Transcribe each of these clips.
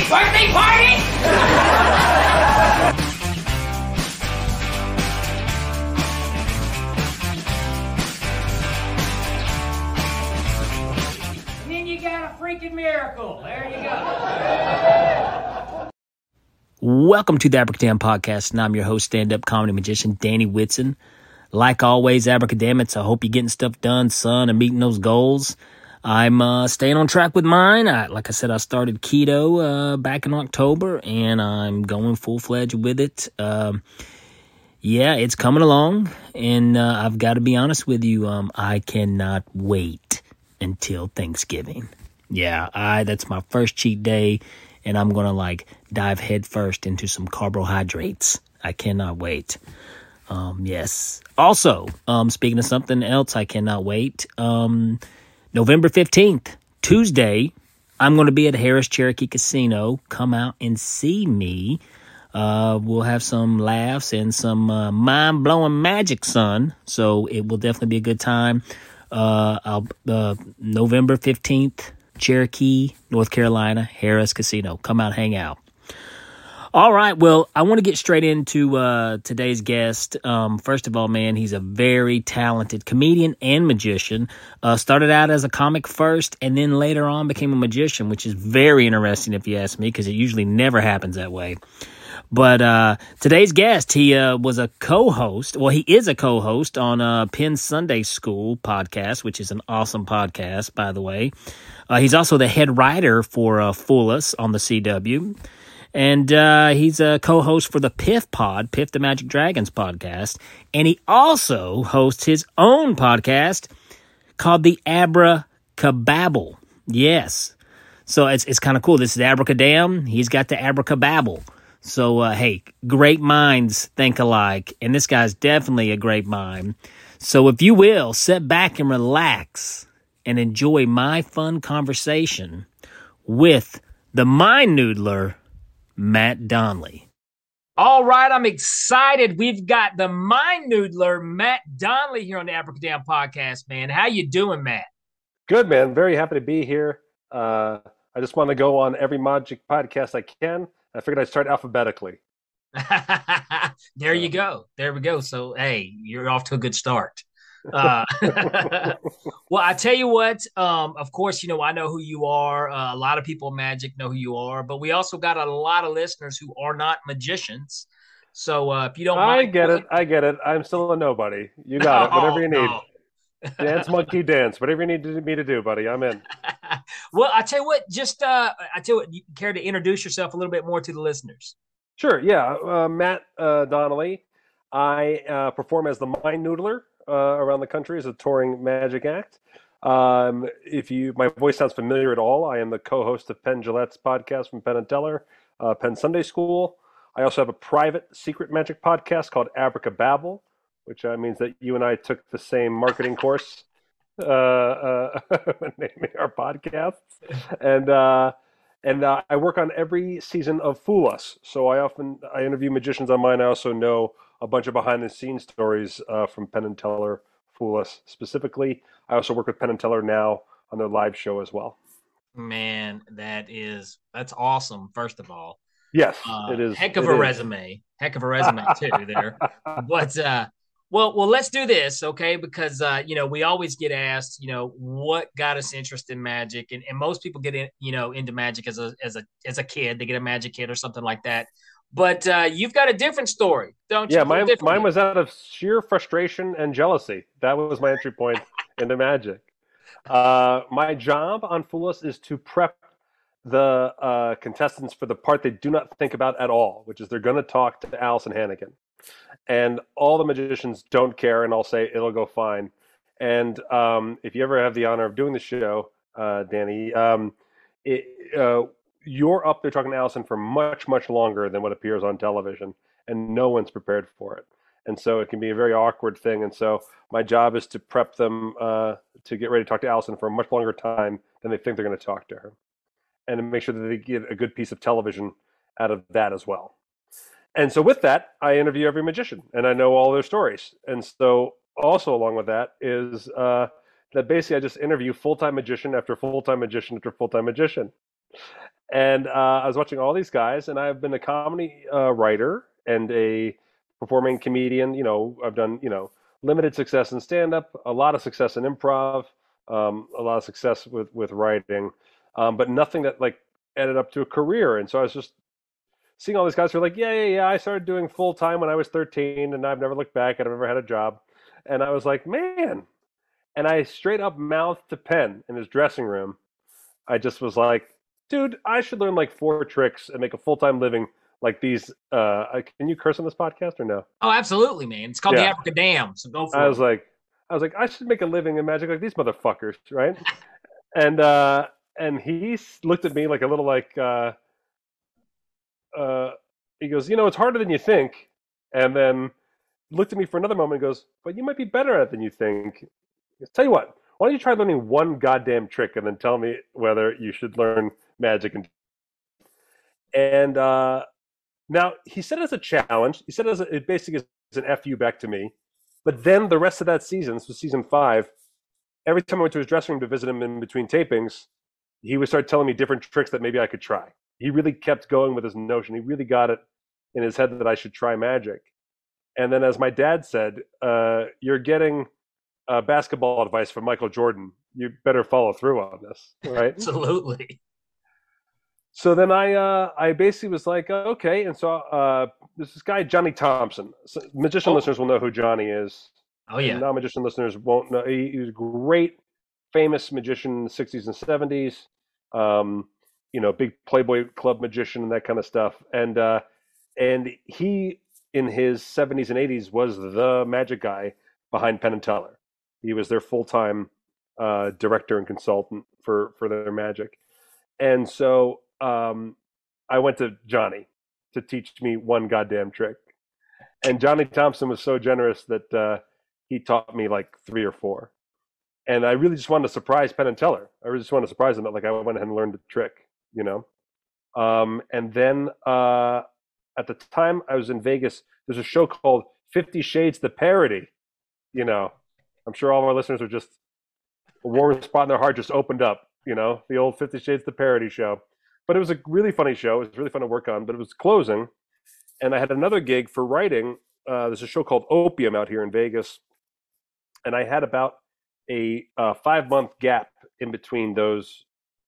birthday party? And then you got a freaking miracle. There you go. Welcome to the Abracadam Podcast, and I'm your host, stand-up comedy magician, Danny Whitson. Like always, Abracadamics, I hope you're getting stuff done, son, and meeting those goals. I'm staying on track with mine. Like I said, I started keto back in October, and I'm going full-fledged with it. Yeah, it's coming along, and I've got to be honest with you, I cannot wait until Thanksgiving. Yeah, that's my first cheat day, and I'm going to dive headfirst into some carbohydrates. I cannot wait. Yes. Also, speaking of something else, I cannot wait. November 15th, Tuesday, I'm going to be at Harrah's Cherokee Casino. Come out and see me. We'll have some laughs and some mind-blowing magic, son. So it will definitely be a good time. November 15th, Cherokee, North Carolina, Harrah's Casino. Come out, hang out. All right, well, I want to get straight into today's guest. First of all, man, he's a very talented comedian and magician. Started out as a comic first, and then later on became a magician, which is very interesting if you ask me, because it usually never happens that way. But today's guest, he was a co-host. Well, he is a co-host on Penn Sunday School podcast, which is an awesome podcast, by the way. He's also the head writer for Fool Us on the CW. And he's a co-host for the Piff Pod, Piff the Magic Dragons podcast. And he also hosts his own podcast called the Abracababble. Yes. So it's kind of cool. This is Abracadam. He's got the Abracababble. So, hey, great minds think alike. And this guy's definitely a great mind. So if you will, sit back and relax and enjoy my fun conversation with the Mind Noodler, Matt Donnelly. All right, I'm excited. We've got the Mind Noodler, Matt Donnelly, here on the Abracadam Podcast, man. How you doing, Matt? Good, man. Very happy to be here. I just want to go on every magic podcast I can. I figured I'd start alphabetically. There you go. There we go. So, hey, you're off to a good start. Well, I tell you what, of course, I know who you are. A lot of people in magic know who you are, but we also got a lot of listeners who are not magicians. So if you don't mind. I get it. I'm still a nobody. You got it. Whatever you need. Dance, monkey, dance. Whatever you need me to do, buddy. I'm in. Well, I tell you what, you care to introduce yourself a little bit more to the listeners? Sure. Yeah. Matt Donnelly. I perform as the Mind Noodler around the country as a touring magic act. If my voice sounds familiar at all, I am the co-host of Penn Jillette's podcast from Penn and Teller, Penn Sunday School. I also have a private secret magic podcast called Abracababble, which means that you and I took the same marketing course naming our podcasts. And I work on every season of Fool Us. So I interview magicians on mine. I also know a bunch of behind-the-scenes stories from Penn and Teller, Fool Us specifically. I also work with Penn and Teller now on their live show as well. Man, that's awesome, first of all. Yes, it is. Heck of a resume. Heck of a resume, too, there. But, well, let's do this, okay? Because, we always get asked, what got us interested in magic? And most people get into magic as a kid. They get a magic kit or something like that. But you've got a different story, don't you? Yeah, mine was out of sheer frustration and jealousy. That was my entry point into magic. My job on Fool Us is to prep the contestants for the part they do not think about at all, which is they're going to talk to Allison Hannigan. And all the magicians don't care, and I'll say it'll go fine. And if you ever have the honor of doing the show, Danny, you're up there talking to Allison for much, much longer than what appears on television, and no one's prepared for it. And so it can be a very awkward thing. And so my job is to prep them to get ready to talk to Allison for a much longer time than they think they're going to talk to her, and to make sure that they get a good piece of television out of that as well. And so with that, I interview every magician, and I know all their stories. And so also along with that is that basically I just interview full-time magician after full-time magician after full-time magician. And I was watching all these guys, and I've been a comedy writer and a performing comedian. I've done limited success in stand up, a lot of success in improv, a lot of success with writing, but nothing that like ended up to a career. And so I was just seeing all these guys who are like, yeah. I started doing full time when I was 13, and I've never looked back. I've never had a job, and I was like, man. And I straight up mouthed to Penn in his dressing room. I just was like, dude, I should learn like 4 tricks and make a full time living like these. Can you curse on this podcast or no? Oh, absolutely, man. It's called the Yeah. Abracadam, so go for I it. was like, I should make a living in magic like these motherfuckers, right? and and he looked at me like a little like he goes, it's harder than you think, and then looked at me for another moment and goes, but you might be better at it than you think. He goes, tell you what, why don't you try learning one goddamn trick and then tell me whether you should learn magic. And now he said it as a challenge. He said it basically is an FU back to me. But then the rest of that season, this was season 5, every time I went to his dressing room to visit him in between tapings, he would start telling me different tricks that maybe I could try. He really kept going with his notion. He really got it in his head that I should try magic. And then, as my dad said, you're getting basketball advice from Michael Jordan. You better follow through on this, right? Absolutely. So then I basically was like, okay. And so there's this guy, Johnny Thompson. So magician listeners will know who Johnny is. Oh, yeah. Non-magician listeners won't know. He was a great, famous magician in the 60s and 70s. Big Playboy Club magician and that kind of stuff. And he, in his 70s and 80s, was the magic guy behind Penn and Teller. He was their full-time director and consultant for their magic. And so I went to Johnny to teach me one goddamn trick. And Johnny Thompson was so generous that he taught me like 3 or 4. And I really just wanted to surprise Penn and Teller. I really just wanted to surprise them that like I went ahead and learned the trick, And then at the time I was in Vegas, there's a show called 50 Shades the Parody. I'm sure all of our listeners are just a warm spot in their heart just opened up, the old 50 Shades the Parody show. But it was a really funny show. It was really fun to work on, but it was closing. And I had another gig for writing. There's a show called Opium out here in Vegas. And I had about a 5-month gap in between those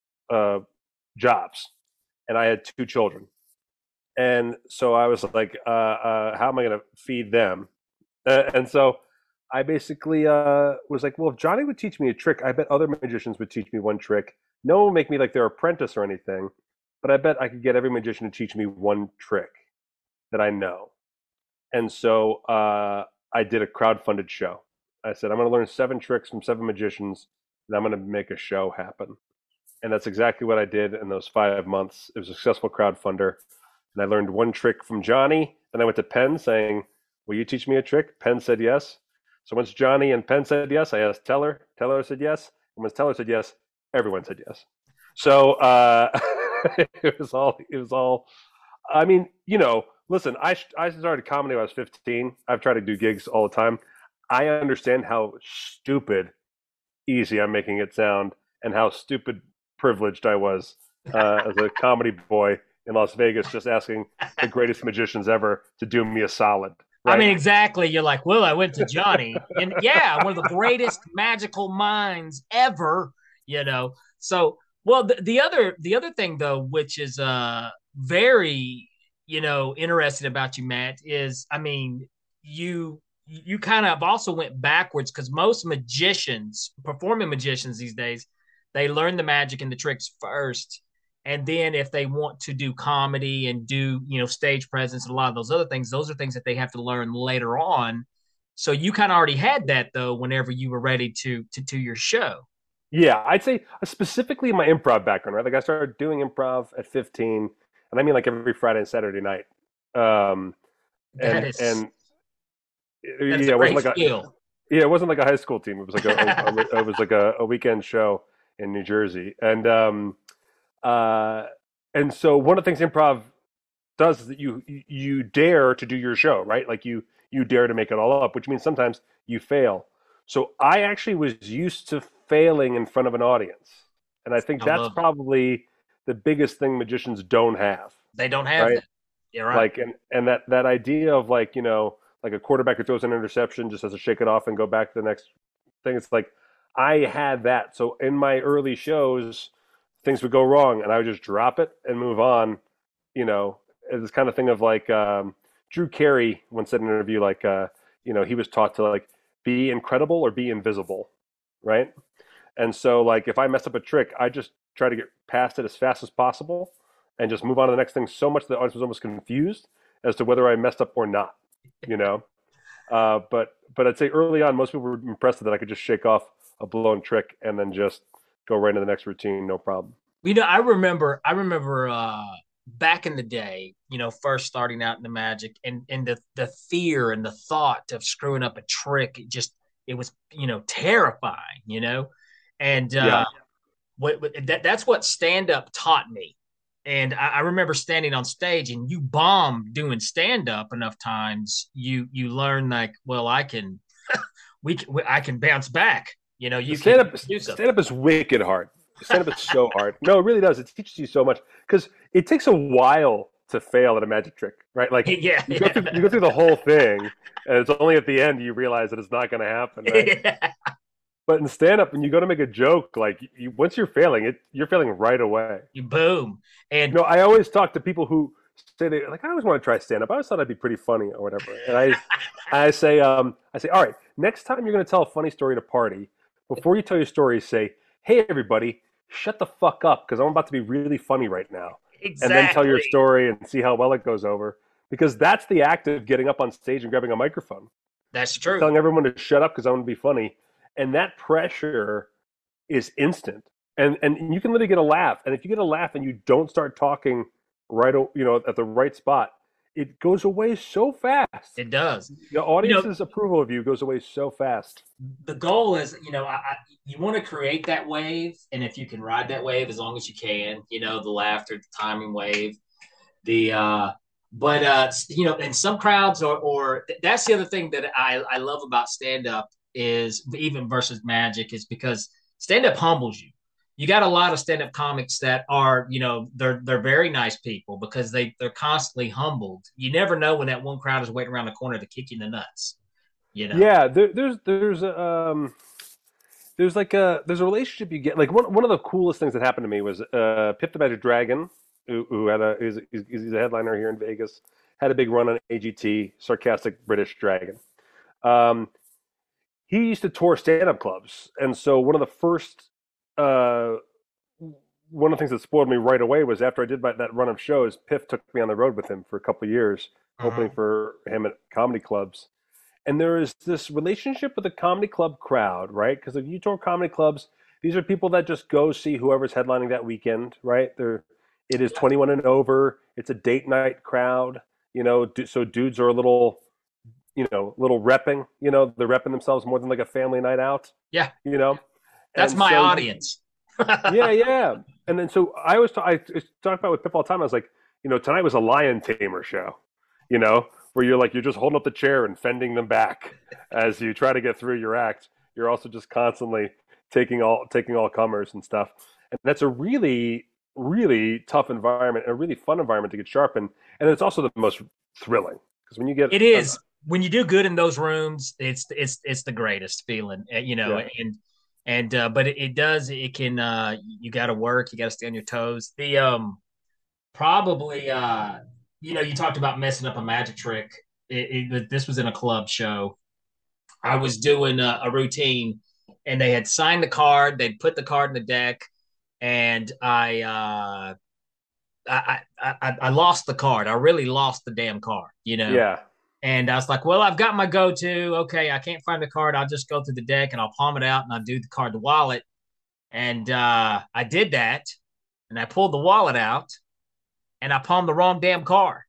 jobs. And I had 2 children. And so I was like, how am I going to feed them? And so I basically was like, well, if Johnny would teach me a trick, I bet other magicians would teach me one trick. No one would make me like their apprentice or anything, but I bet I could get every magician to teach me one trick that I know. And so I did a crowdfunded show. I said, I'm going to learn 7 tricks from 7 magicians, and I'm going to make a show happen. And that's exactly what I did in those 5 months. It was a successful crowdfunder. And I learned one trick from Johnny. Then I went to Penn saying, will you teach me a trick? Penn said yes. So once Johnny and Penn said yes, I asked Teller. Teller said yes. And once Teller said yes, everyone said yes. So it was all. I mean, listen. I started comedy when I was 15. I've tried to do gigs all the time. I understand how stupid easy I'm making it sound, and how stupid privileged I was as a comedy boy in Las Vegas, just asking the greatest magicians ever to do me a solid. Right? I mean, exactly. You're like, well, I went to Johnny, and yeah, one of the greatest magical minds ever. So. Well, the other thing though, which is very interesting about you, Matt, is I mean you kind of also went backwards, because most magicians, performing magicians these days, they learn the magic and the tricks first, and then if they want to do comedy and do stage presence and a lot of those other things, those are things that they have to learn later on. So you kind of already had that though whenever you were ready to do your show. Yeah, I'd say specifically my improv background, right? Like I started doing improv at 15, and I mean like every Friday and Saturday night. It wasn't like skill. It wasn't like a high school team. It was like a weekend show in New Jersey, and so one of the things improv does is that you dare to do your show, right? Like you dare to make it all up, which means sometimes you fail. So I actually was used to failing in front of an audience. And I think that's probably the biggest thing magicians don't have, They don't have right? that. You're right. Like, and that idea of like, like a quarterback who throws an interception just has to shake it off and go back to the next thing. It's like I had that. So in my early shows, things would go wrong, and I would just drop it and move on. This kind of thing of like Drew Carey once said in an interview, like he was taught to like be incredible or be invisible, right? And so like if I mess up a trick, I just try to get past it as fast as possible and just move on to the next thing. So much the audience was almost confused as to whether I messed up or not, you know. But I'd say early on, most people were impressed that I could just shake off a blown trick and then just go right into the next routine, no problem. I remember back in the day, first starting out in the Magic, and the fear and the thought of screwing up a trick, it was terrifying, and Yeah. that's what stand up taught me. And I remember standing on stage, and you bomb doing stand up enough times, you learn like, well, I can I can bounce back. You Stand can up, do something. stand up is wicked hard. Stand up is so hard. No, it really does. It teaches you so much because it takes a while to fail at a magic trick, right? Like Yeah, you go through the whole thing, and it's only at the end you realize that it's not going to happen, right? yeah. But in stand up, when you go to make a joke, like once you're failing, you're failing right away. You boom. And I always talk to people who say they like, I always want to try stand up. I always thought I'd be pretty funny or whatever. And I say, all right, next time you're going to tell a funny story at a party, before you tell your story, say, hey everybody, shut the fuck up because I'm about to be really funny right now. exactly. And then tell your story and see how well it goes over. Because that's the act of getting up on stage and grabbing a microphone. That's true. Telling everyone to shut up because I want to be funny. And that pressure is instant. And you can literally get a laugh. And if you get a laugh and you don't start talking right, at the right spot, it goes away so fast. It does. The audience's approval of you goes away so fast. The goal is, you want to create that wave, and if you can ride that wave as long as you can, the laughter, the timing wave, in some crowds or that's the other thing that I love about stand up is even versus magic is because stand up humbles you. You got a lot of stand up comics that are, they're very nice people because they're constantly humbled. You never know when that one crowd is waiting around the corner to kick you in the nuts. Yeah, there's like there's a relationship you get. Like one of the coolest things that happened to me was Pip the Magic Dragon, who had he's a headliner here in Vegas, had a big run on AGT, sarcastic British dragon. He used to tour stand-up clubs, and so one of the things that spoiled me right away was after I did that run of shows, Piff took me on the road with him for a couple of years, opening for him at comedy clubs. And there is this relationship with the comedy club crowd, right? Because if you tour comedy clubs, these are people that just go see whoever's headlining that weekend, right? It is 21 and over. It's a date night crowd, so dudes are a little repping, they're repping themselves more than like a family night out. Yeah. That's my audience. yeah. And then so I talk about with Pip all the time. I was like, tonight was a lion tamer show, where you're just holding up the chair and fending them back as you try to get through your act. You're also just constantly taking all comers and stuff. And that's a really, really tough environment, a really fun environment to get sharp in. And it's also the most thrilling because when you get when you do good in those rooms, it's the greatest feeling, Yeah. But it can you got to work, you got to stay on your toes. Probably you talked about messing up a magic trick. This was in a club show. I was doing a routine, and they had signed the card. They'd put the card in the deck, and I lost the card. I really lost the damn card. Yeah. And I was like, well, I've got my go-to. Okay, I can't find the card. I'll just go through the deck and I'll palm it out and I'll do the card to wallet. And I did that, and I pulled the wallet out, and I palmed the wrong damn card.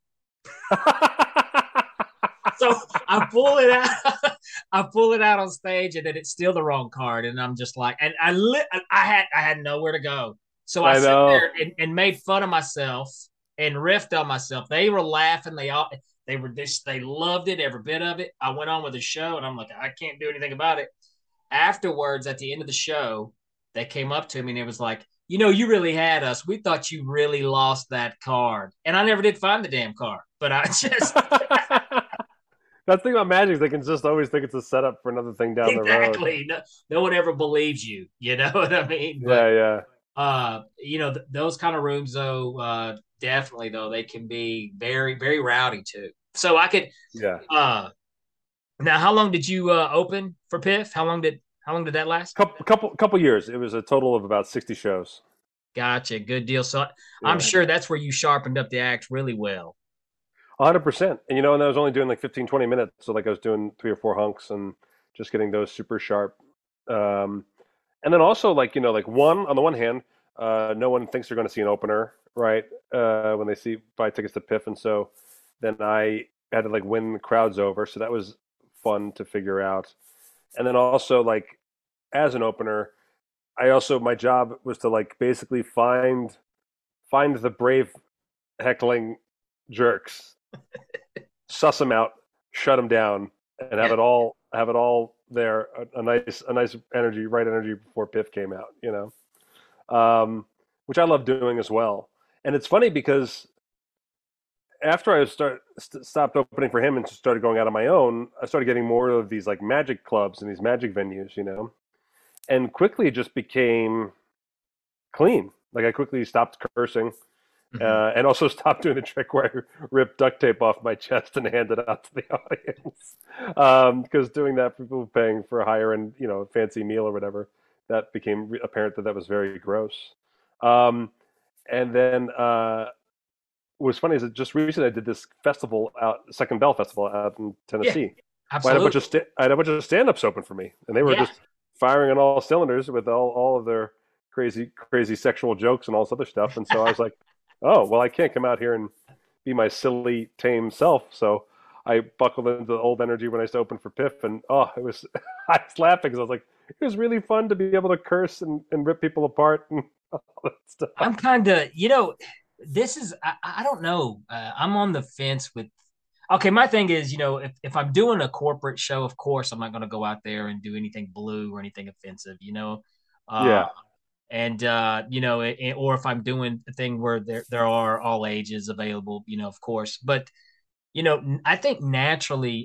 So I pull it out. I pull it out on stage, and then it's still the wrong card. And I'm just like, and I had nowhere to go. So I sat there and made fun of myself and riffed on myself. They were laughing. They loved it, every bit of it. I went on with the show, and I'm like, I can't do anything about it. Afterwards, at the end of the show, they came up to me and it was like, you really had us. We thought you really lost that card, and I never did find the damn card. But I just That thing about Magic is they can just always think it's a setup for another thing down the road. exactly no one ever believes you. You know what I mean? But Yeah, yeah, those kind of rooms though, definitely though they can be very very rowdy too. So I could yeah. now. How long did you open for Piff? How long did that last? Couple years. It was a total of about 60 shows. Gotcha. Good deal. So I'm Yeah. sure that's where you sharpened up the act really well. 100%. And and I was only doing like 15, 20 minutes. So like I was doing 3 or 4 hunks and just getting those super sharp. Um, and then also like, like on the one hand, no one thinks they're going to see an opener, right? When they buy tickets to Piff. And so then I had to like win the crowds over. So that was fun to figure out. And then also like as an opener, my job was to like basically find the brave heckling jerks, suss them out, shut them down, and have it all there. A nice energy, right energy before Piff came out. Which I love doing as well. And it's funny because after I stopped opening for him and started going out on my own, I started getting more of these like magic clubs and these magic venues, and quickly it just became clean. Like I quickly stopped cursing. And also stopped doing the trick where I ripped duct tape off my chest and handed it out to the audience. Because doing that for people paying for a higher end, fancy meal or whatever, that became apparent that was very gross. And then what was funny is that just recently I did this festival Second Bell Festival out in Tennessee. Absolutely. I had a bunch of stand-ups open for me, and they were just firing on all cylinders with all of their crazy sexual jokes and all this other stuff. And so I was like, oh, well, I can't come out here and be my silly, tame self. So I buckled into the old energy when I used to open for Piff. And I was laughing because I was like, it was really fun to be able to curse and rip people apart and all that stuff. I'm kind of, this is, I don't know. I'm on the fence with, okay, my thing is, if I'm doing a corporate show, of course, I'm not going to go out there and do anything blue or anything offensive, Yeah. And or if I'm doing a thing where there are all ages available, of course. But I think naturally,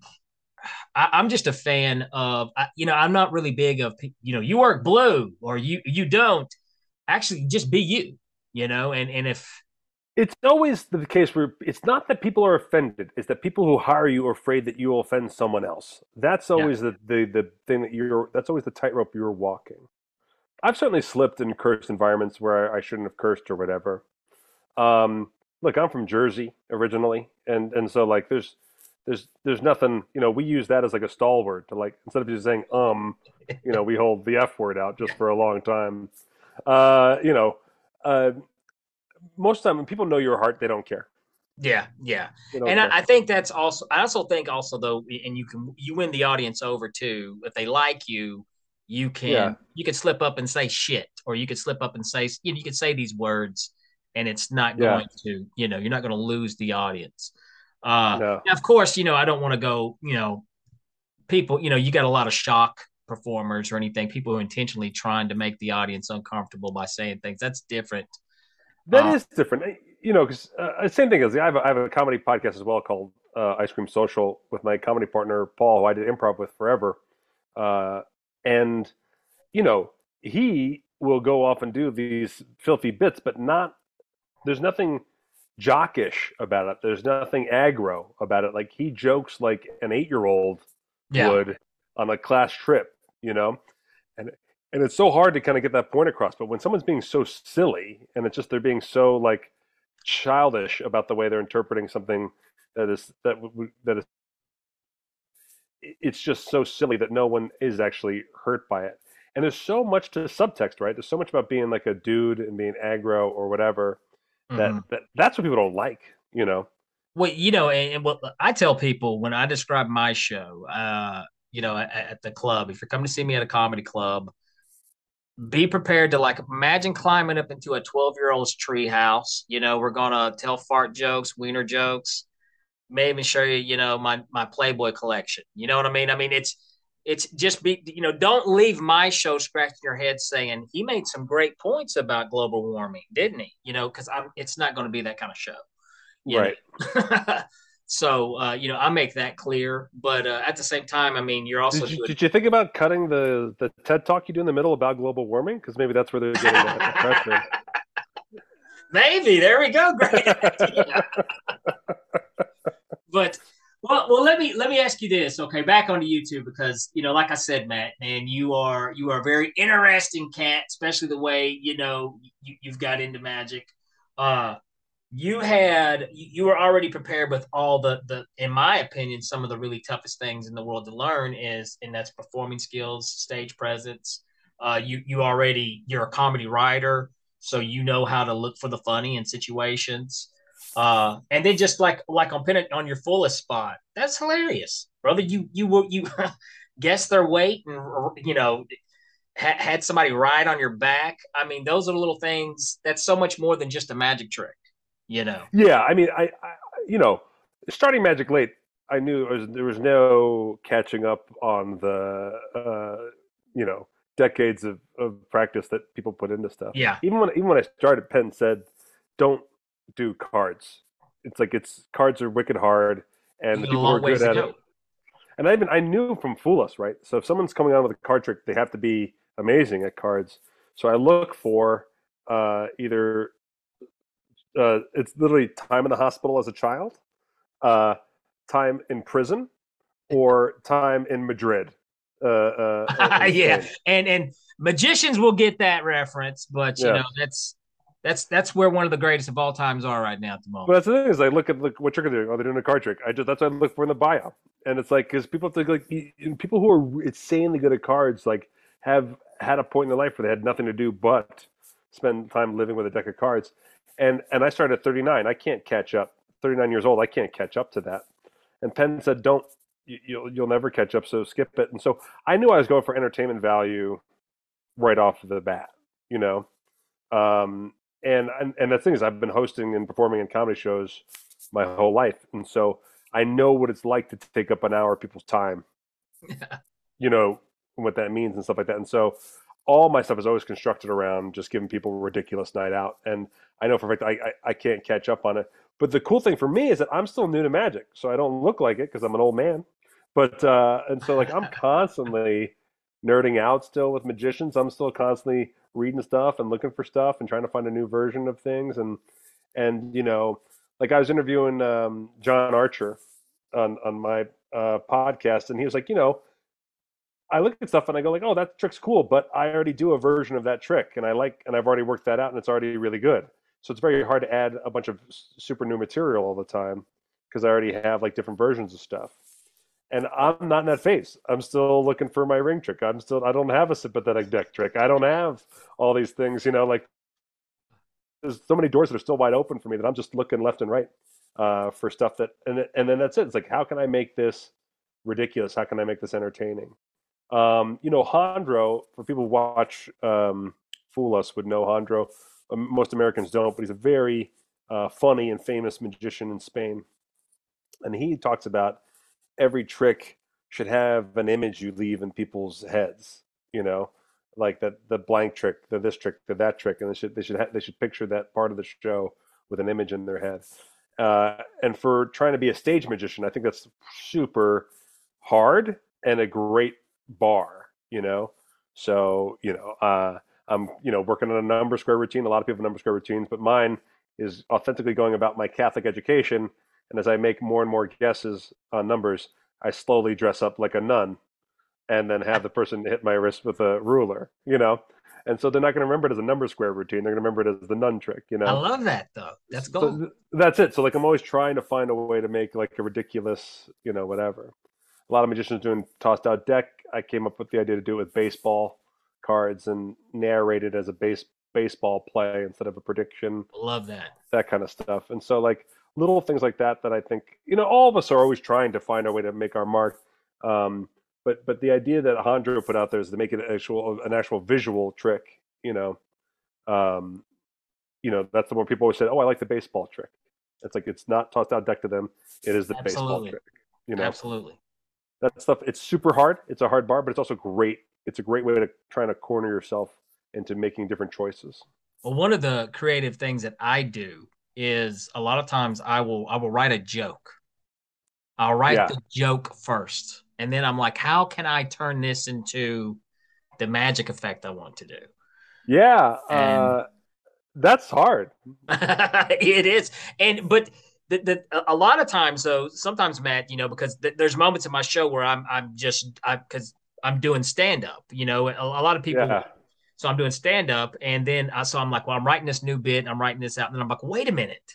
I'm just a fan of I'm not really big of you work blue or you don't. Actually, just be you, and if It's always the case where it's not that people are offended; it's that people who hire you are afraid that you will offend someone else. That's always the thing that's always the tightrope you're walking. I've certainly slipped in cursed environments where I shouldn't have cursed or whatever. Look, I'm from Jersey originally, and so like there's nothing. We use that as like a stalwart to like instead of just saying we hold the F word out just for a long time. Uh, you know, uh, Most of the time when people know your heart, they don't care. Yeah. They don't And care. I think I also think also though, and you win the audience over too. If they like you, Yeah, you can slip up and say shit, or you could slip up and say, you could say these words and it's not yeah, going to, you're not going to lose the audience. no, Now, of course, I don't want to go, people, you got a lot of shock performers or anything, people who are intentionally trying to make the audience uncomfortable by saying things. That's different. that Uh, is different. Because same thing as I have a comedy podcast as well called Ice Cream Social with my comedy partner Paul, who I did improv with forever, uh, and he will go off and do these filthy bits, but not. There's nothing jockish about it. There's nothing aggro about it. Like he jokes like an 8-year-old yeah. would on a class trip, and it's so hard to kind of get that point across. But when someone's being so silly, and it's just they're being so like childish about the way they're interpreting something that is it's just so silly that no one is actually hurt by it. And there's so much to subtext, right? There's so much about being like a dude and being aggro or whatever Mhm. that's what people don't like. Well, and what I tell people when I describe my show, at the club, if you're coming to see me at a comedy club, be prepared to like imagine climbing up into a 12-year-old's tree house. We're gonna tell fart jokes, wiener jokes, maybe show you, my Playboy collection. You know what I mean? I mean, it's just don't leave my show scratching your head saying he made some great points about global warming, didn't he? Because it's not going to be that kind of show, you Right. know. So I make that clear, but at the same time, I mean, you're also doing. Did you think about cutting the TED talk you do in the middle about global warming? Because maybe that's where they're getting the pressure. Maybe there we go. Great idea. But let me ask you this, okay? Back onto YouTube because like I said, Matt, man, you are a very interesting cat, especially the way you've got into magic. You were already prepared with all the in my opinion some of the really toughest things in the world to learn and that's performing skills, stage presence. You're a comedy writer, so you know how to look for the funny in situations. And then just like on your fullest spot, that's hilarious, brother. You guess their weight and had somebody ride on your back. I mean, those are the little things. That's so much more than just a magic trick, you know. Yeah, I mean, you know, starting Magic late, I knew there was no catching up on the decades of practice that people put into stuff. Yeah. Even when I started, Penn said, "Don't do cards. It's cards are wicked hard, and the You got a people who long are ways good to at go. it." And I knew from Fool Us, right? So if someone's coming on with a card trick, they have to be amazing at cards. So I look for either it's literally time in the hospital as a child, uh, time in prison, or time in Madrid, in Yeah, Spain. and magicians will get that reference, but Yeah. that's where one of the greatest of all times are right now at the But moment. that's the thing is, I look at what trick they're doing. Oh, they're doing a card trick. That's what I look for in the bio, and it's like because people think like people who are insanely good at cards like have had a point in their life where they had nothing to do but spend time living with a deck of cards, and I started at 39. I can't catch up. 39 years old. I can't catch up to that. And Penn said, "Don't you'll never catch up, so skip it." And so I knew I was going for entertainment value right off the bat, you know. Um, and the thing is, I've been hosting and performing in comedy shows my whole life, and so I know what it's like to take up an hour of people's time, you know, what that means and stuff like that. And so all my stuff is always constructed around just giving people a ridiculous night out. And I know for a fact I can't catch up on it. But the cool thing for me is that I'm still new to magic, so I don't look like it because I'm an old man. But and so like I'm constantly nerding out still with magicians. I'm still constantly reading stuff and looking for stuff and trying to find a new version of things. And like I was interviewing John Archer on my podcast, and he was like, I look at stuff and I go like, oh, that trick's cool, but I already do a version of that trick, and I've already worked that out, and it's already really good. So it's very hard to add a bunch of super new material all the time because I already have like different versions of stuff. And I'm not in that phase. I'm still looking for my ring trick. I don't have a sympathetic deck trick. I don't have all these things, like there's so many doors that are still wide open for me that I'm just looking left and right for stuff and then that's it. It's like, how can I make this ridiculous? How can I make this entertaining? Hondro, for people who watch Fool Us would know Hondro. Most Americans don't, but he's a very funny and famous magician in Spain. And he talks about every trick should have an image you leave in people's heads, like the blank trick, the this trick, the that trick, and they should picture that part of the show with an image in their head. And for trying to be a stage magician, I think that's super hard and a great bar, So, I'm, working on a number square routine. A lot of people have number square routines, but mine is authentically going about my Catholic education. And as I make more and more guesses on numbers, I slowly dress up like a nun and then have the person hit my wrist with a ruler. And so they're not going to remember it as a number square routine. They're going to remember it as the nun trick, I love that though. That's gold. So that's it. So like I'm always trying to find a way to make like a ridiculous, whatever. A lot of magicians doing tossed out deck. I came up with the idea to do it with baseball cards and narrate it as a baseball play instead of a prediction. Love that. That kind of stuff. And so like little things like that I think, all of us are always trying to find a way to make our mark. But the idea that Hondro put out there is to make it an actual visual trick, that's the one people always say, oh, I like the baseball trick. It's like, it's not tossed out deck to them. It is the baseball Absolutely. trick, Absolutely. That stuff, it's super hard. It's a hard bar, but it's also great. It's a great way to try to corner yourself into making different choices. Well, one of the creative things that I do is a lot of times I will write a joke. I'll write Yeah. the joke first, and then I'm like, how can I turn this into the magic effect I want to do? Yeah. And That's hard. it is, and but a lot of times though, sometimes Matt, because there's moments in my show where I'm just because I'm doing stand up, a lot of people. Yeah. So I'm doing stand up, and then so I'm like, well, I'm writing this new bit, and I'm writing this out, and then I'm like, wait a minute,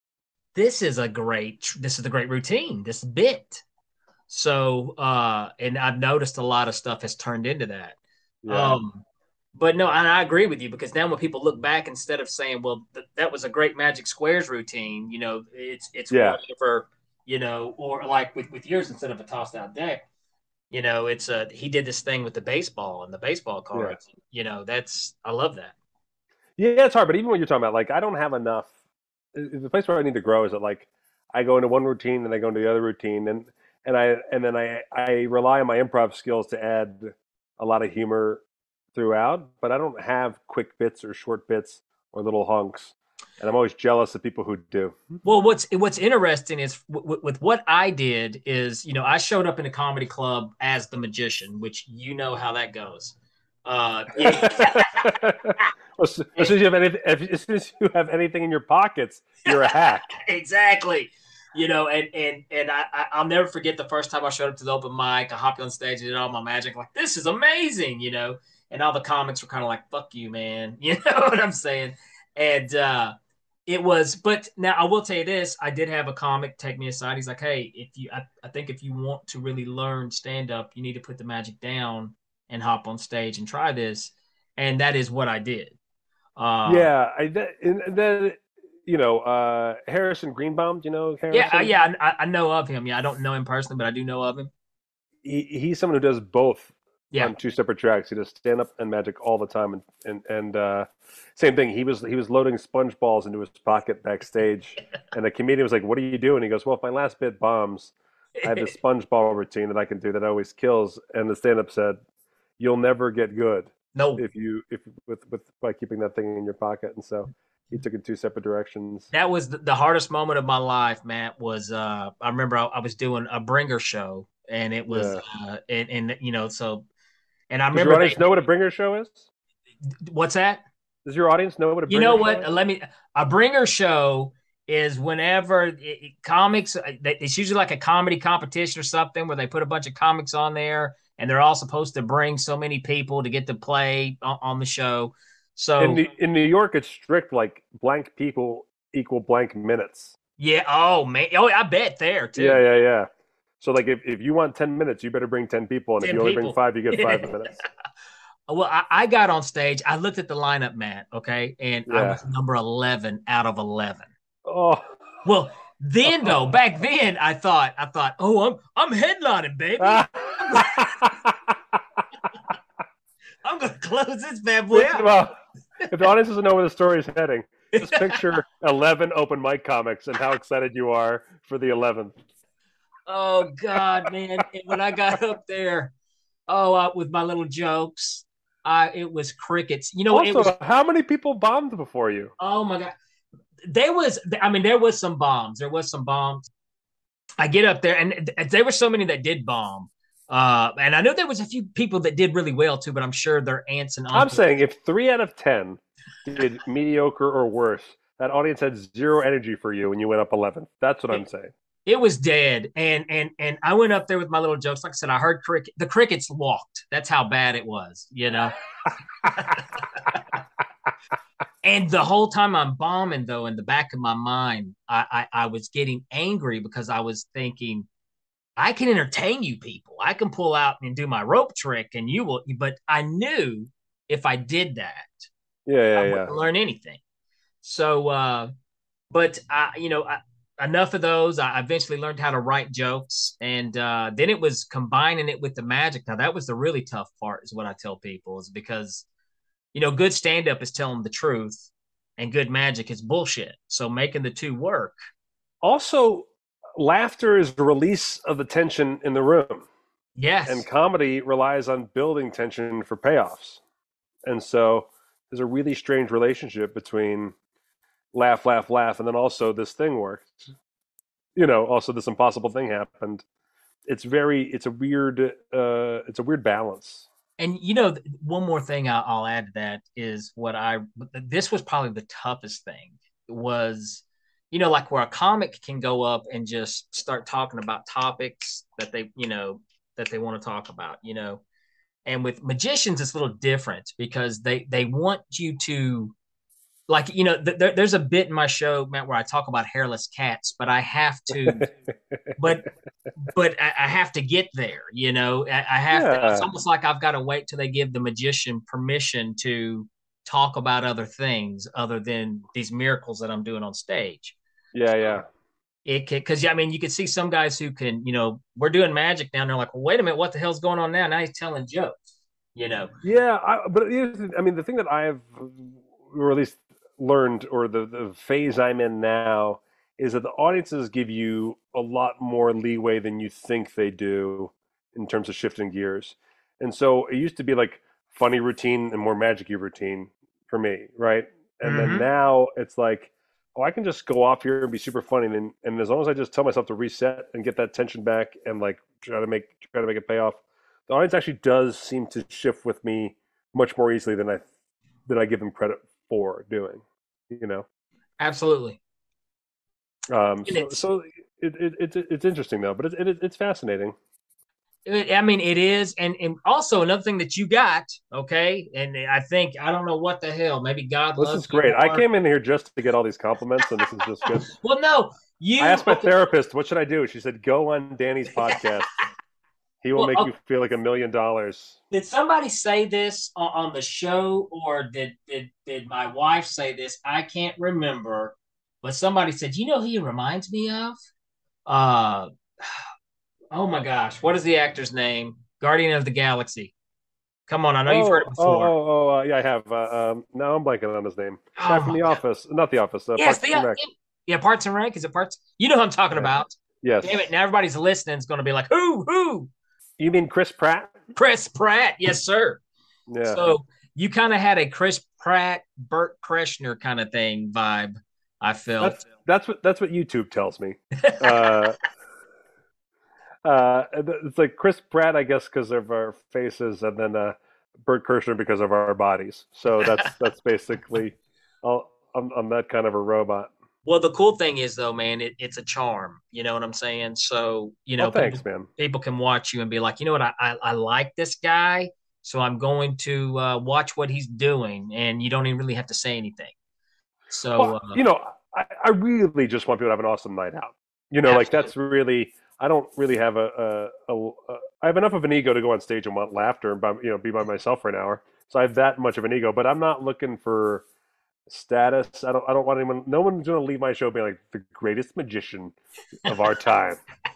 this is a great routine, this bit. So and I've noticed a lot of stuff has turned into that. Yeah. But no, and I agree with you, because now when people look back, instead of saying, well, that was a great Magic Squares routine, it's Yeah. whatever, or like with yours, instead of a tossed out deck, it's he did this thing with the baseball and the baseball Yeah. cards. That's, I love that. Yeah, it's hard, but even when you're talking about, like, I don't have enough. The place where I need to grow is that, like, I go into one routine, then I go into the other routine, and then I rely on my improv skills to add a lot of humor throughout, but I don't have quick bits or short bits or little hunks, and I'm always jealous of people who do. Well, what's interesting is with what I did is, I showed up in a comedy club as the magician, which how that goes. As soon as as soon as you have anything in your pockets, you're a hack. Exactly. I'll never forget the first time I showed up to the open mic. I hopped on stage and did all my magic. Like, this is amazing, and all the comics were kind of like, fuck you, man. You know what I'm saying? And it was, but now I will tell you this, I did have a comic take me aside. He's like, hey, I think if you want to really learn stand up, you need to put the magic down and hop on stage and try this. And that is what I did. Yeah, and then Harrison Greenbaum. Do you know Harrison? Yeah, I know of him. Yeah, I don't know him personally, but I do know of him. He's someone who does both Yeah, on two separate tracks. He does stand up and magic all the time, and same thing. He was loading sponge balls into his pocket backstage, and the comedian was like, "What are you doing?" He goes, "Well, if my last bit bombs, I have this sponge ball routine that I can do that always kills." And the stand up said, "You'll never get good no, if with by keeping that thing in your pocket." And so he took it two separate directions. that was the hardest moment of my life, Matt. Was I remember I was doing a bringer show, and it was Yeah. and so, and I Does your remember audience know what a bringer show is? what's that? Does your audience know what a You bringer know show what? is? A bringer show is whenever comics, it's usually like a comedy competition or something where they put a bunch of comics on there, and they're all supposed to bring so many people to get to play on the show. In So New York, it's strict, like blank people equal blank minutes. yeah, oh man, oh, I bet there too. Yeah. So like if you want 10 minutes, you better bring 10 people, and if 10 you only bring people. 5, you get 5 minutes. Well, I got on stage. I looked at the lineup, Matt. Okay, and I Yeah. was number 11 out of 11. Oh. Well, then though, back then, I thought, oh, I'm headlining, baby. I'm gonna close this bad boy out. Well, if the audience doesn't know where the story is heading, just picture 11 open mic comics and how excited you are for the 11th. Oh God, man! And when I got up there, with my little jokes, it was crickets. Also, it was. how many people bombed before you? Oh my God, there was some bombs. There was some bombs. I get up there, and there were so many that did bomb. And I know there was a few people that did really well too, but I'm sure their aunts and uncles. I'm saying if 3 out of 10 did mediocre or worse, that audience had zero energy for you when you went up 11. That's what I'm saying. It was dead, and I went up there with my little jokes. Like I said, I heard the crickets walked. That's how bad it was, And the whole time I'm bombing, though, in the back of my mind, I was getting angry because I was thinking, I can entertain you people. I can pull out and do my rope trick, and you will. But I knew if I did that, I wouldn't learn anything. So, but enough of those. I eventually learned how to write jokes, and then it was combining it with the magic. Now that was the really tough part, is what I tell people, is because good stand-up is telling the truth, and good magic is bullshit. So making the two work. Also, laughter is the release of the tension in the room. Yes. and comedy relies on building tension for payoffs. And so there's a really strange relationship between laugh, laugh, laugh, and then also this thing worked. Also this impossible thing happened. It's a weird balance. And one more thing I'll add to that is this was probably the toughest thing was, like where a comic can go up and just start talking about topics that they want to talk about, and with magicians, it's a little different because they want you to, like, there's a bit in my show, Matt, where I talk about hairless cats, but I have to, but I have to get there. I have to. It's Yeah, almost like I've got to wait till they give the magician permission to talk about other things other than these miracles that I'm doing on stage. yeah, yeah. It can, because I mean, you can see some guys who can, we're doing magic now, and they're like, well, wait a minute, what the hell's going on now? Now he's telling jokes. Yeah, but I mean, the thing that I've, or at least learned, or the phase I'm in now, is that the audiences give you a lot more leeway than you think they do in terms of shifting gears. And so it used to be like funny routine and more magic-y routine for me, right? And then Mm-hmm. now it's like, oh, I can just go off here and be super funny, and as long as I just tell myself to reset and get that tension back and like try to make it pay off, the audience actually does seem to shift with me much more easily than I give them credit for doing. You know, Absolutely. And so it's interesting though, but it's fascinating. I mean, it is, and also another thing that you got, okay, and I don't know what the hell, maybe God This loves is you great. I more. came in here just to get all these compliments, and this is just good. Well, no, I asked my okay, therapist, "What should I do?" She said, "Go on Danny's podcast. He will well, make you feel like $1 million." did somebody say this on the show, or did my wife say this? I can't remember, but somebody said, who he reminds me of? Uh, oh my gosh, what is the actor's name? Guardian of the Galaxy. Come on, I know you've heard it before. Yeah, I have. Now I'm blanking on his name. Guy Oh from my The god, Office, not The Office. yes, Parks and Rec. yeah, Parts and Rec. Is it Parts? You know who I'm talking Yeah. about. Damn it! Yes. Now everybody's listening is going to be like, who? You mean Chris Pratt? Chris Pratt. Yes, sir. Yeah. So you kind of had a Chris Pratt, Burt Kreschner kind of thing vibe. I felt. That's what YouTube tells me. Uh, it's like Chris Pratt, I guess, because of our faces, and then Bert Kirshner because of our bodies. So that's basically. I'm that kind of a robot. Well, the cool thing is though, man, it's a charm. You know what I'm saying? So Well, people thanks, man. people can watch you and be like, you know what, I like this guy, so I'm going to watch what he's doing, and you don't even really have to say anything. So Well, I really just want people to have an awesome night out. Like absolutely. that's really. I don't really have I have enough of an ego to go on stage and want laughter and be by myself for an hour. So I have that much of an ego, but I'm not looking for status. I don't want anyone. No one's going to leave my show being like the greatest magician of our time.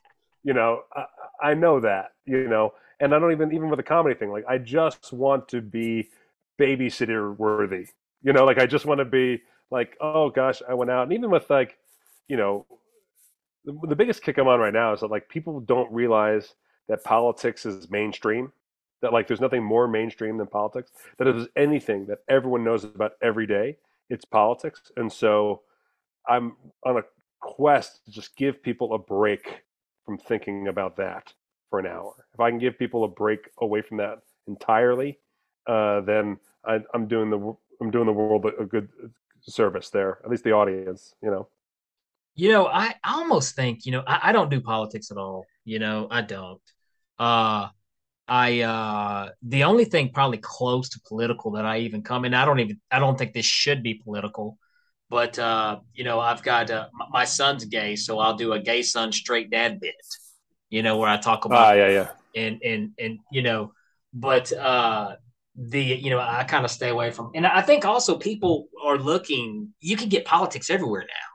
I know that. And I don't even with a comedy thing. Like I just want to be babysitter worthy. Like I just want to be like, oh gosh, I went out, and even with like, you know, the biggest kick I'm on right now is that like people don't realize that politics is mainstream. That like there's nothing more mainstream than politics. That if there's anything that everyone knows about every day, it's politics. And so I'm on a quest to just give people a break from thinking about that for an hour. If I can give people a break away from that entirely, then I'm doing the world a good service there. At least the audience. I almost think, I don't do politics at all. I don't. Uh, the only thing probably close to political that I even come in, I don't think this should be political, but I've got my son's gay, so I'll do a gay son straight dad bit, where I talk about Yeah, yeah. and but I kind of stay away from, and I think also people are looking. You can get politics everywhere now.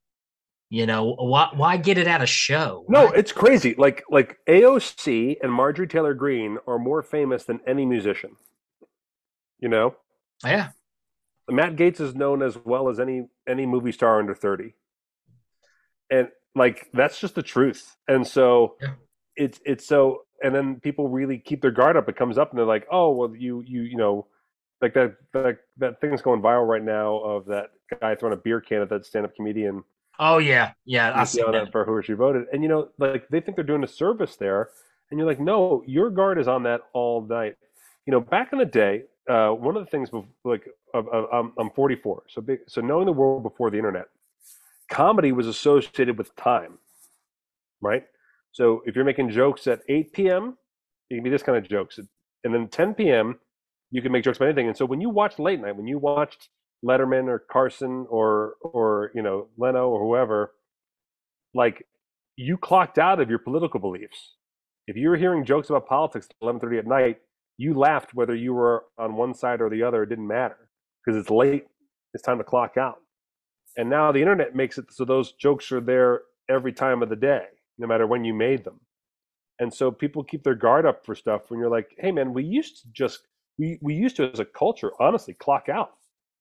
Why get it at a show? No, Why? it's crazy. Like AOC and Marjorie Taylor Greene are more famous than any musician. You know, Yeah, Matt Gaetz is known as well as any movie star under 30, and like that's just the truth. And so yeah. it's so and then people really keep their guard up. It comes up and they're like, oh, well, you know, like that thing's going viral right now of that guy throwing a beer can at that stand-up comedian. Oh yeah, yeah, I He's seen yelling that. at for who she voted, and you know, like they think they're doing a service there, and you're like, no, your guard is on that all night. You know, back in the day, one of the things like I'm 44, so big, so knowing the world before the internet, comedy was associated with time, right? So if you're making jokes at 8 p.m., it can be this kind of jokes, and then 10 p.m. you can make jokes about anything. And so when you watch late night, when you watched Letterman or Carson or you know Leno or whoever, like you clocked out of your political beliefs. If you were hearing jokes about politics at 11:30 at night, you laughed whether you were on one side or the other. It didn't matter because it's late. It's time to clock out. And now the internet makes it so those jokes are there every time of the day, no matter when you made them. And so people keep their guard up for stuff when you're like, hey man, we used to as a culture, honestly, clock out.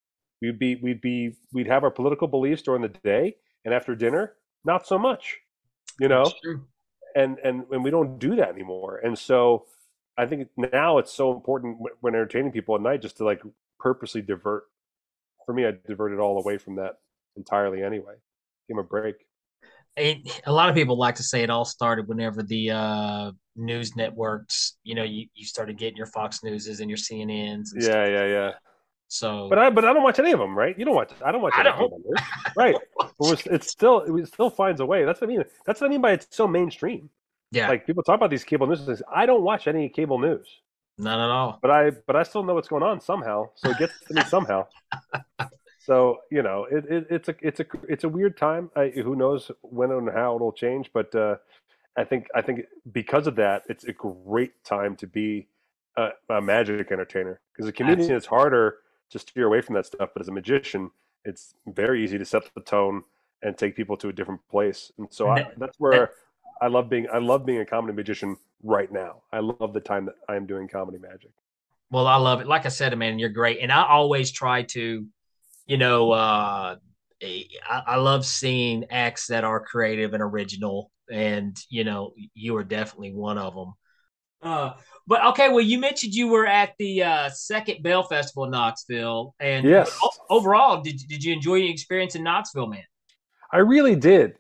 We'd have our political beliefs during the day, and after dinner, not so much, you That's know. true. And we don't do that anymore. And so I think now it's so important when entertaining people at night just to like purposely divert. For me, I diverted all away from that entirely anyway. Give them a break. A lot of people like to say it all started whenever the news networks, you started getting your Fox Newses and your CNNs and stuff. Yeah, yeah, yeah. So But I don't watch any of them, right? You don't watch. I don't watch I any don't. cable news, right? It still finds a way. That's what I mean. That's what I mean by it's so mainstream. Yeah, Like people talk about these cable news things. I don't watch any cable news, none at all. but I still know what's going on somehow. So it gets to me somehow. So you know, it's a weird time. Who knows when and how it'll change? But I think because of that, it's a great time to be a magic entertainer. Because a comedian, it's harder to steer away from that stuff. But as a magician, it's very easy to set the tone and take people to a different place. And so That, that's that, where I love being a comedy magician right now. I love the time that I am doing comedy magic. well, I love it. Like I said, man, you're great, and I always try to, you know, I love seeing acts that are creative and original, and you are definitely one of them. Uh, but okay, well, you mentioned you were at the second Bell Festival in Knoxville, and Yes, overall, did you enjoy your experience in Knoxville, man? I really did.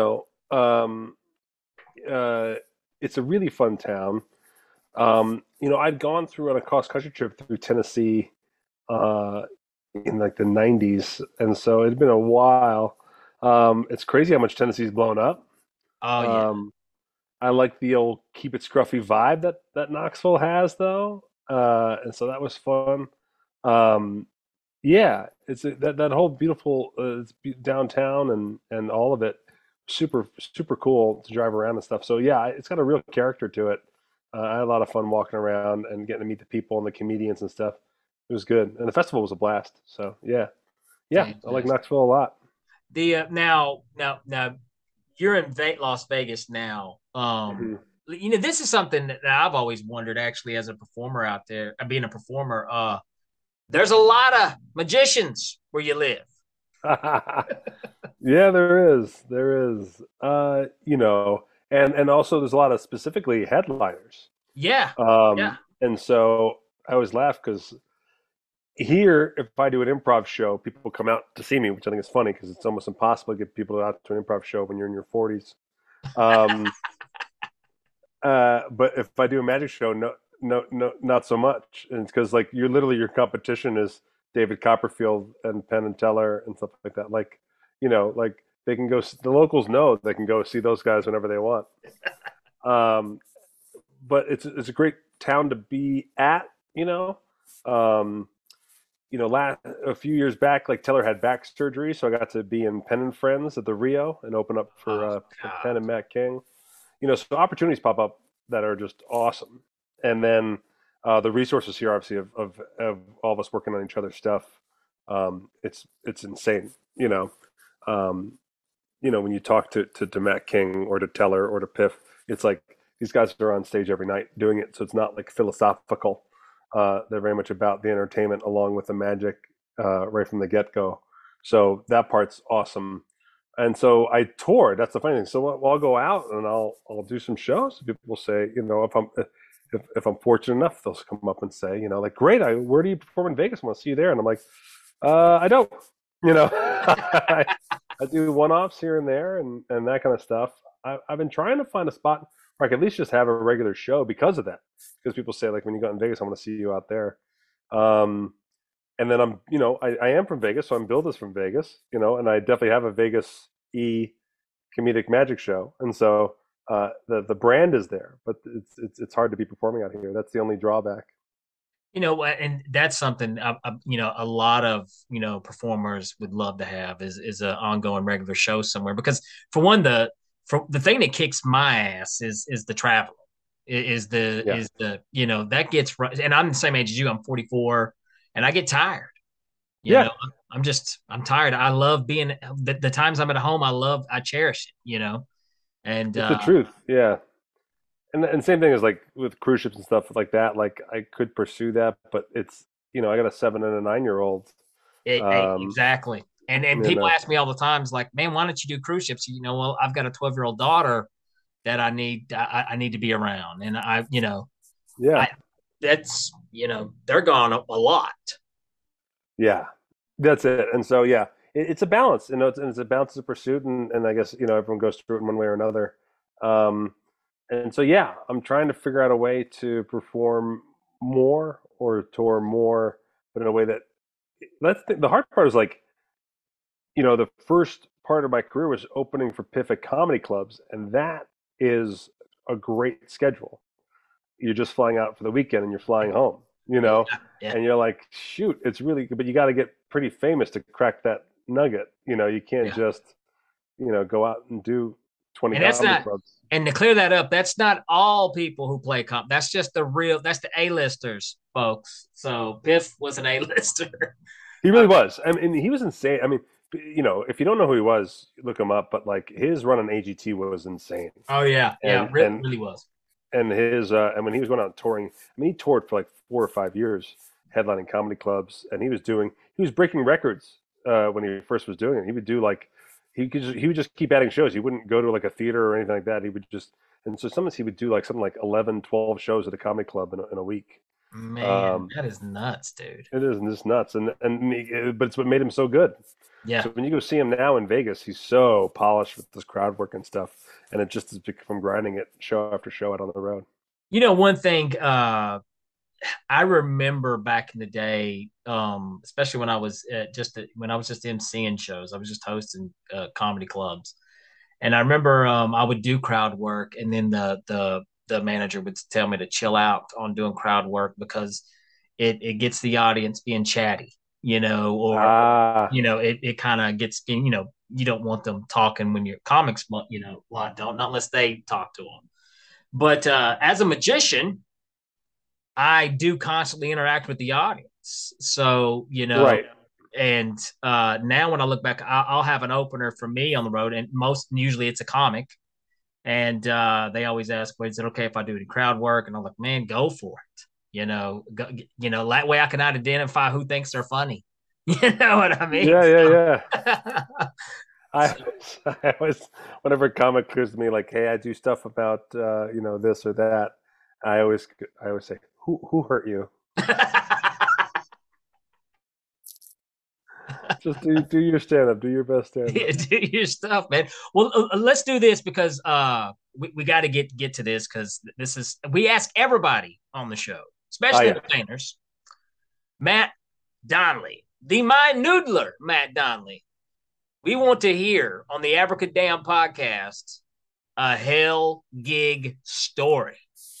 Uh, it's a really fun town. I'd gone through on a cross country trip through Tennessee uh, in like the '90s, and so it's been a while. It's crazy how much Tennessee's blown up. Oh yeah, Um, I like the old keep it scruffy vibe that Knoxville has, though, and so that was fun. Um, yeah, that whole beautiful downtown and all of it, super super cool to drive around and stuff. So yeah, it's got a real character to it. I had a lot of fun walking around and getting to meet the people and the comedians and stuff. It was good, and the festival was a blast. So yeah, yeah, I like fantastic. Knoxville a lot. The now you're in Las Vegas now. Mhm. This is something that I've always wondered actually as a performer out there, being a performer. There's a lot of magicians where you live. Yeah, there is. And also there's a lot of specifically headliners. Yeah, yeah. And so I always laugh because here, if I do an improv show, people come out to see me, which I think is funny because it's almost impossible to get people out to an improv show when you're in your 40s. Um, but if I do a magic show, no, no, no, not so much. And it's because like you're literally your competition is David Copperfield and Penn and Teller and stuff like that. Like, like they can go. The locals know they can go see those guys whenever they want. Um, but it's a great town to be at. Um, a few years back, like Teller had back surgery, so I got to be in Penn and Friends at the Rio and open up Oh for Penn God. and Matt King. So opportunities pop up that are just awesome, and then the resources here, obviously, of all of us working on each other's stuff. It's insane. Um, when you talk to Matt King or to Teller or to Piff, it's like these guys are on stage every night doing it, so it's not like philosophical. They're very much about the entertainment along with the magic right from the get go. So that part's awesome. And so I toured. That's the funny thing. So I'll go out and I'll do some shows. People will say, if I'm fortunate enough, they'll come up and say, like, great. Where do you perform in Vegas? I want to see you there. And I'm like, I don't. I do one-offs here and there and that kind of stuff. I've been trying to find a spot where I can at least just have a regular show because of that. Because people say, like, when you go in Vegas, I want to see you out there. And then I am from Vegas, so I'm billed as from Vegas, and I definitely have a Vegas comedic magic show, and so the brand is there, but it's hard to be performing out here. That's the only drawback. And that's something a lot of performers would love to have is an ongoing regular show somewhere, because for one, the thing that kicks my ass is the traveling, is the that gets, and I'm the same age as you. I'm 44. And I get tired. I'm tired. I love being the times I'm at home. I cherish it, and It's the truth. Yeah. And same thing as like with cruise ships and stuff like that. Like I could pursue that, but it's, I got a 7 and a 9-year-old. Exactly. And people ask me all the time, like, man, why don't you do cruise ships? Well, I've got a 12-year-old daughter that I need to be around. And that's, they're gone a lot. Yeah, that's it. And so, yeah, it's a balance, it's a balance of pursuit. And I guess, everyone goes through it in one way or another. And so, yeah, I'm trying to figure out a way to perform more or tour more, but in a way the hard part is like, the first part of my career was opening for PIF at comedy clubs. And that is a great schedule. You're just flying out for the weekend and you're flying home, Yeah. and you're like, shoot, it's really good, but you got to get pretty famous to crack that nugget. You can't just, go out and do 20 comedy clubs. And to clear that up, that's not all people who play comp. That's just that's the A-listers, folks. So Biff was an A-lister. He really was. I mean, he was insane. I mean, if you don't know who he was, look him up. But like his run on AGT was insane. Oh yeah, really was. And and when he was going out touring, I mean, he toured for like 4 or 5 years, headlining comedy clubs, and he was breaking records when he first was doing it. He would do like, he would just keep adding shows. He wouldn't go to like a theater or anything like that. He would just, and so sometimes he would do like something like 11, 12 shows at a comedy club in a week. Man, that is nuts, dude. It is just nuts, but it's what made him so good. Yeah. So when you go see him now in Vegas, he's so polished with this crowd work and stuff, and it just is from grinding it show after show out on the road. One thing I remember back in the day, especially when I was just emceeing shows, I was just hosting comedy clubs, and I remember I would do crowd work, and then the manager would tell me to chill out on doing crowd work because it gets the audience being chatty. It kind of gets, you don't want them talking when you're comics, a lot don't, not unless they talk to them. But as a magician, I do constantly interact with the audience. So, right. And now when I look back, I'll have an opener for me on the road, and usually it's a comic. And they always ask, well, is it okay if I do any crowd work? And I'm like, man, go for it. That way I can identify who thinks they're funny. You know what I mean? Yeah. I always, whenever a comic comes to me like, hey, I do stuff about, this or that, I always say, who hurt you? Just do your stand-up, do your best stand-up. Yeah, do your stuff, man. Well, let's do this because we got to get to this, because we ask everybody on the show, especially entertainers. Matt Donnelly, the Mind Noodler, Matt Donnelly. We want to hear on the Abracadam podcast a hell gig story.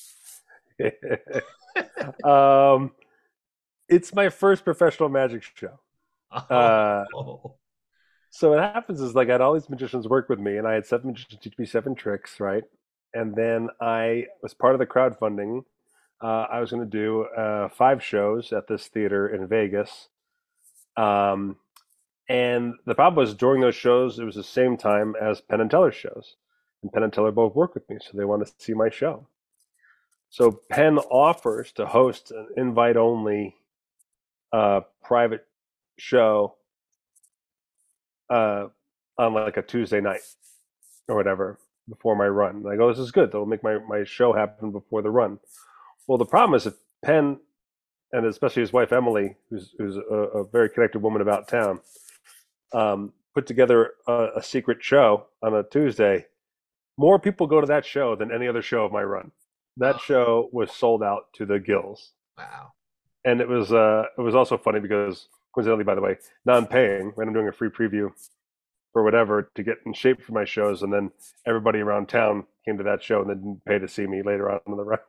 It's my first professional magic show. So what happens is, like, I had all these magicians work with me, and I had 7 magicians teach me 7 tricks, right? And then I was part of the crowdfunding. I was going to do 5 shows at this theater in Vegas. And the problem was, during those shows, it was the same time as Penn and Teller's shows. And Penn and Teller both work with me, so they want to see my show. So Penn offers to host an invite-only private show on like a Tuesday night or whatever before my run. And I go, this is good. That'll make my show happen before the run. Well, the problem is if Penn, and especially his wife Emily, who's a very connected woman about town, put together a secret show on a Tuesday, more people go to that show than any other show of my run. That show was sold out to the gills. Wow. And it was also funny because, coincidentally, by the way, non-paying, right? I'm doing a free preview or whatever to get in shape for my shows, and then everybody around town came to that show and then didn't pay to see me later on in the run.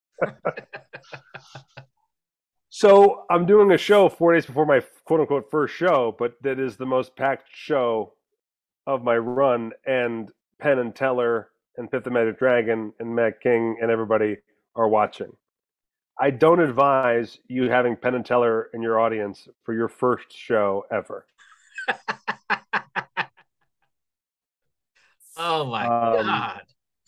So I'm doing a show 4 days before my quote-unquote first show, but that is the most packed show of my run, and Penn and Teller and Fifth the Magic Dragon and Matt King and everybody are watching. I don't advise you having Penn and Teller in your audience for your first show ever. Oh my God.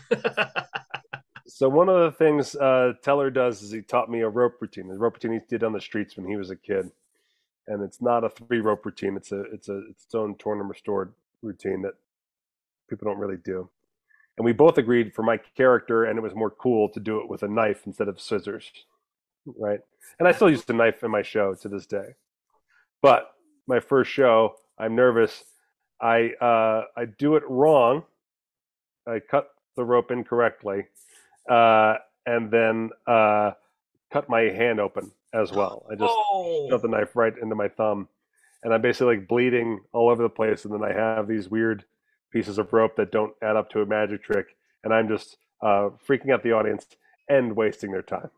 So one of the things Teller does is he taught me a rope routine. The rope routine he did on the streets when he was a kid, and it's not a 3 rope routine. It's its own torn and restored routine that people don't really do. And we both agreed for my character, and it was more cool to do it with a knife instead of scissors, right? And I still use the knife in my show to this day. But my first show, I'm nervous. I do it wrong. I cut the rope incorrectly. And then cut my hand open as well. I just shoved the knife right into my thumb, and I'm basically like bleeding all over the place. And then I have these weird pieces of rope that don't add up to a magic trick, and I'm just freaking out the audience and wasting their time.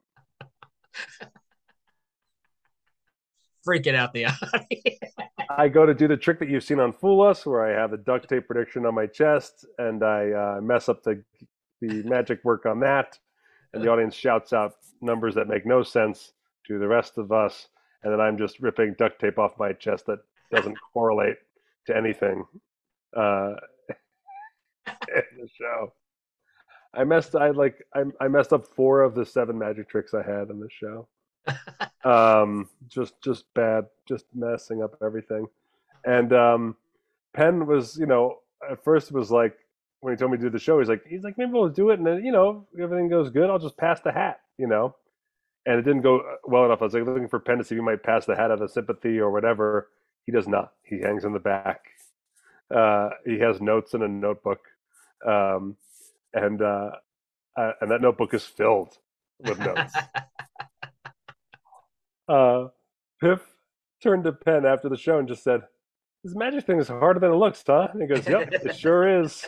Freaking out the audience. I go to do the trick that you've seen on Fool Us, where I have the duct tape prediction on my chest, and I mess up the magic work on that, and the audience shouts out numbers that make no sense to the rest of us, and then I'm just ripping duct tape off my chest that doesn't correlate to anything in the show. I messed up 4 of the 7 magic tricks I had in the show. Just bad, just messing up everything. And Penn was, at first was like, when he told me to do the show, he's like, maybe we'll do it, and then, if everything goes good, I'll just pass the hat, And it didn't go well enough. I was like looking for Penn to see if he might pass the hat out of sympathy or whatever. He does not. He hangs in the back. He has notes in a notebook, and that notebook is filled with notes. Piff turned to Penn after the show and just said, "This magic thing is harder than it looks, huh?" And he goes, "Yep, it sure is."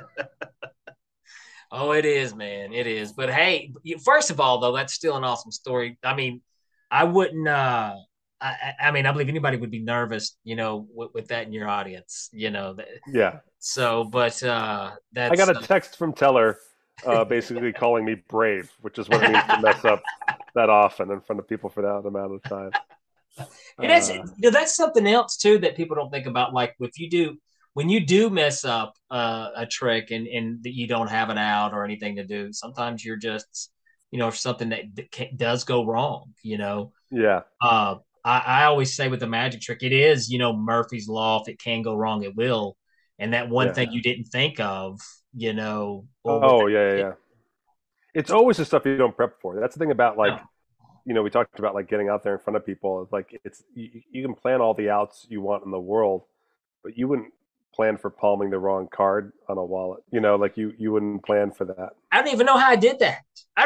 Oh, it is, man. It is. But hey, first of all, though, that's still an awesome story. I mean, I wouldn't. I believe anybody would be nervous, with that in your audience. Yeah. So, but that's. I got a text from Teller, basically calling me brave, which is what it means to mess up that often in front of people for that amount of time. And that's something else too that people don't think about. Like when you do mess up a trick and that you don't have an out or anything to do, sometimes you're just, something that does go wrong, Yeah. I always say with the magic trick, it is, Murphy's Law. If it can go wrong, it will. And that one thing you didn't think of, yeah. It's always the stuff you don't prep for. That's the thing about we talked about like getting out there in front of people. It's like you can plan all the outs you want in the world, but you wouldn't plan for palming the wrong card on a wallet. You wouldn't plan for that. I don't even know how I did that.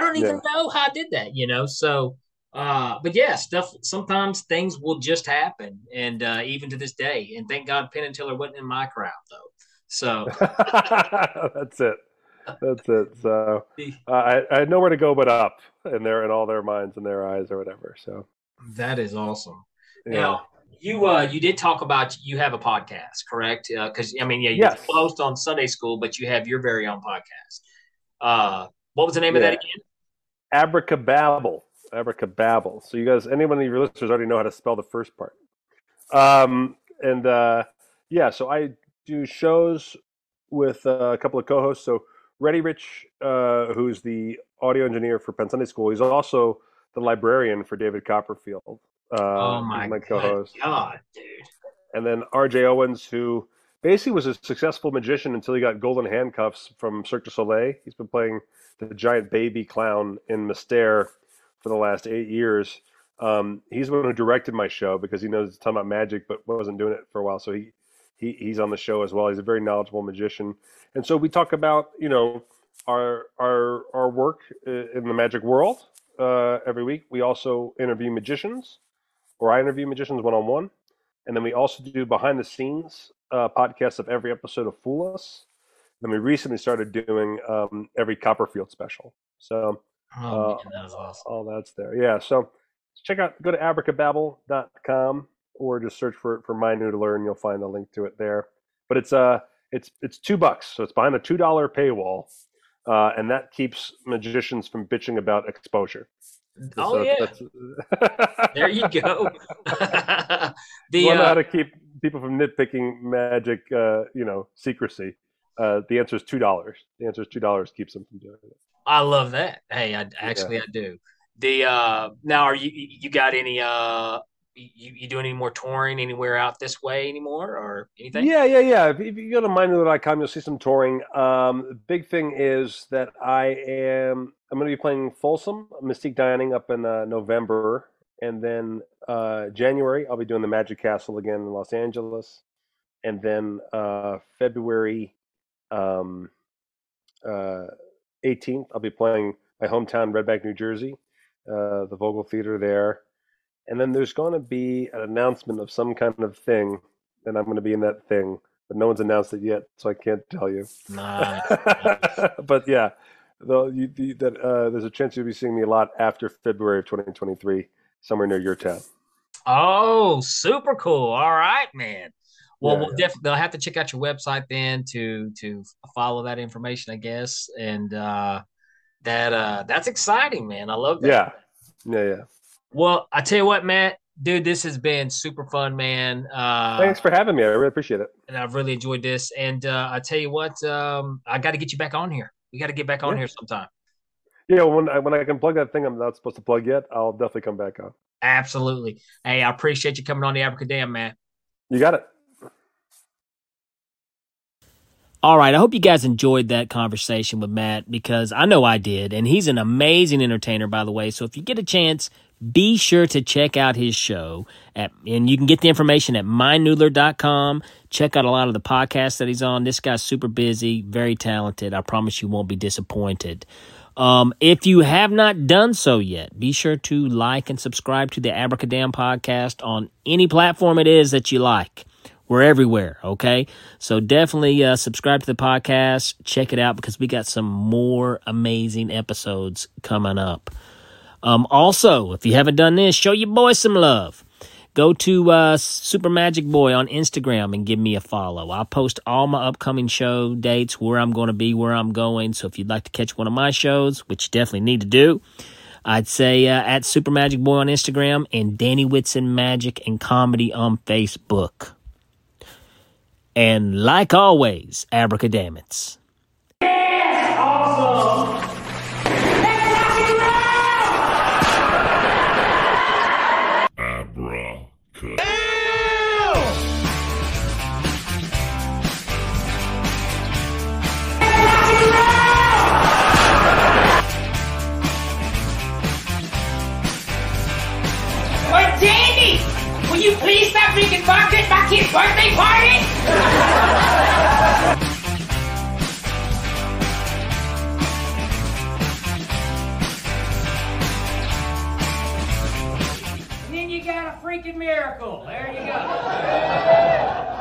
So, but yeah, sometimes things will just happen. And even to this day, and thank God Penn and Teller wasn't in my crowd though. So that's it. So I had nowhere to go but up in all their minds and their eyes or whatever. So that is awesome. Yeah. Now you did talk about you have a podcast, correct? Because you host on Sunday School, but you have your very own podcast. What was the name of that again? Abracababble. So you guys, anyone of your listeners already know how to spell the first part. So I do shows with a couple of co-hosts. So Reddy Rich, who's the audio engineer for Penn Sunday School, he's also the librarian for David Copperfield. Oh my co-host. God, dude! And then R.J. Owens, who basically was a successful magician until he got golden handcuffs from Cirque du Soleil. He's been playing the giant baby clown in Mystère for the last 8 years. He's the one who directed my show because he knows a ton about magic, but wasn't doing it for a while. So he's on the show as well. He's a very knowledgeable magician, and so we talk about our work in the magic world every week. We also interview magicians, or I interview magicians one-on-one, and then we also do behind the scenes podcasts of every episode of Fool Us. Then we recently started doing every Copperfield special. So Oh, man, that was awesome. all that's there. Yeah. So go to abracababble.com or just search for My Noodler and you'll find a link to it there. But it's $2, so it's behind a $2 paywall, and that keeps magicians from bitching about exposure. Oh, So yeah. There you go. You want to know how to keep people from nitpicking magic, secrecy. The answer is $2. The answer is $2 keeps them from doing it. I love that. Hey, I do. Now are you got any you doing any more touring anywhere out this way anymore or anything? Yeah. If you go to mynoodler.com, you'll see some touring. The big thing is that I'm going to be playing Folsom Mystique Dining up in November, and then January I'll be doing the Magic Castle again in Los Angeles, and then February 18th I'll be playing my hometown Red Bank, New Jersey, the Vogel Theater there. And then there's going to be an announcement of some kind of thing, and I'm going to be in that thing, but no one's announced it yet, so I can't tell you. Nice. But yeah, there's a chance you'll be seeing me a lot after February of 2023, somewhere near your town. Oh, super cool. All right, man. Well, Yeah, we'll definitely they'll have to check out your website then to follow that information, I guess. And that's exciting, man. I love that. Yeah. Well, I tell you what, Matt, dude, this has been super fun, man. Thanks for having me. I really appreciate it. And I've really enjoyed this. And I tell you what, I got to get you back on here. We got to get back on here sometime. Yeah, when I can plug that thing I'm not supposed to plug yet, I'll definitely come back on. Absolutely. Hey, I appreciate you coming on the Abracadam, Matt. You got it. All right. I hope you guys enjoyed that conversation with Matt, because I know I did. And he's an amazing entertainer, by the way. So if you get a chance, be sure to check out his show. And you can get the information at mynoodler.com. Check out a lot of the podcasts that he's on. This guy's super busy, very talented. I promise you won't be disappointed. If you have not done so yet, be sure to like and subscribe to the Abracadam podcast on any platform it is that you like. We're everywhere, okay? So definitely subscribe to the podcast. Check it out, because we got some more amazing episodes coming up. Also, if you haven't done this, show your boy some love. Go to Super Magic Boy on Instagram and give me a follow. I'll post all my upcoming show dates, where I'm going to be, where I'm going. So if you'd like to catch one of my shows, which you definitely need to do, I'd say at Super Magic Boy on Instagram and Danny Whitson Magic and Comedy on Facebook. And like always, Abracadamits. Awesome! Hey, Danny! Will you please stop drinking vodka at my kid's birthday party? And then you got a freaking miracle. There you go.